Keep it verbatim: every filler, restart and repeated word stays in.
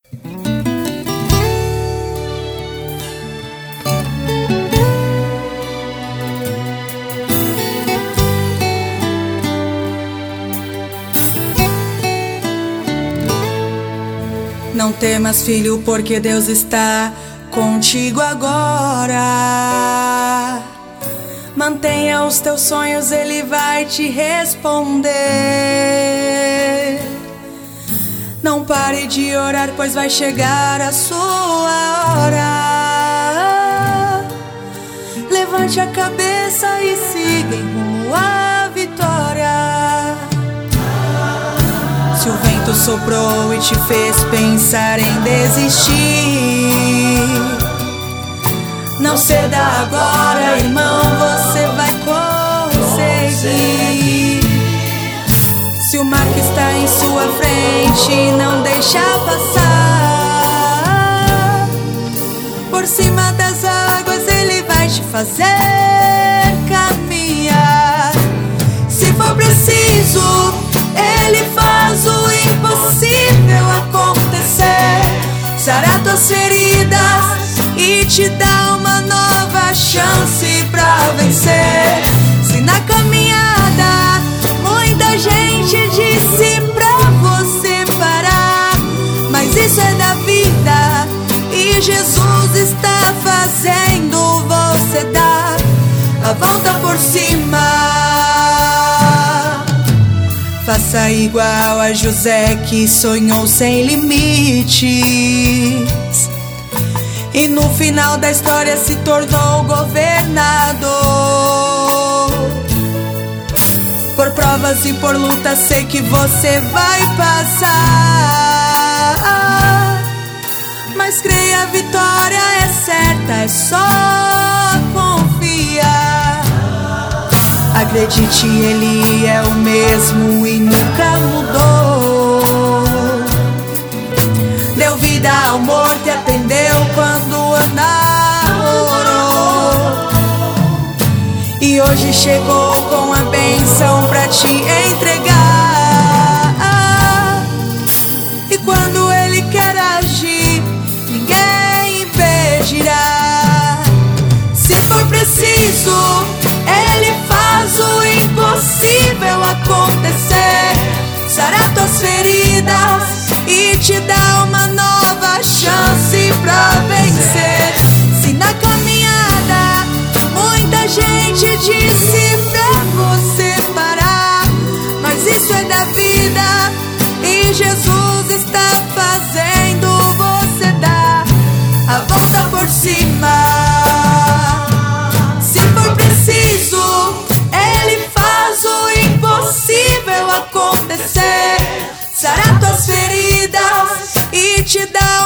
Não temas, filho, porque Deus está contigo agora. Mantenha os teus sonhos, Ele vai te responder. Não pare de orar, pois vai chegar a sua hora. Levante a cabeça e siga em rumo à vitória. Se o vento soprou e te fez pensar em desistir, não ceda agora, irmão, você vai conseguir. Se o mar que está em sua frente não deixa passar, por cima das águas Ele vai te fazer caminhar. Se for preciso, Ele faz o impossível acontecer. Sara tuas feridas e te dá uma nova chance pra vencer. Se na caminhada muita gente disse pra você parar, mas isso é da vida e Jesus está fazendo você dar a volta por cima. Faça igual a José, que sonhou sem limites e no final da história se tornou governador. Por provas e por lutas sei que você vai passar, mas creia, a vitória é certa, é só confiar. Acredite, Ele é o mesmo e nunca mudou. Deu vida ao morto e atendeu quando Ana orou. E hoje chegou com a bênção pra te entregar. E quando Ele quer agir, ninguém impedirá. Se for preciso, Ele faz o impossível acontecer. Sara tuas feridas e te dá uma nova chance pra vencer. Se na caminhada muita gente disse pra você parar, mas isso é da vida e Jesus está fazendo você dar a volta por cima. Se for preciso, Ele faz o impossível acontecer. Sara tuas feridas e te dá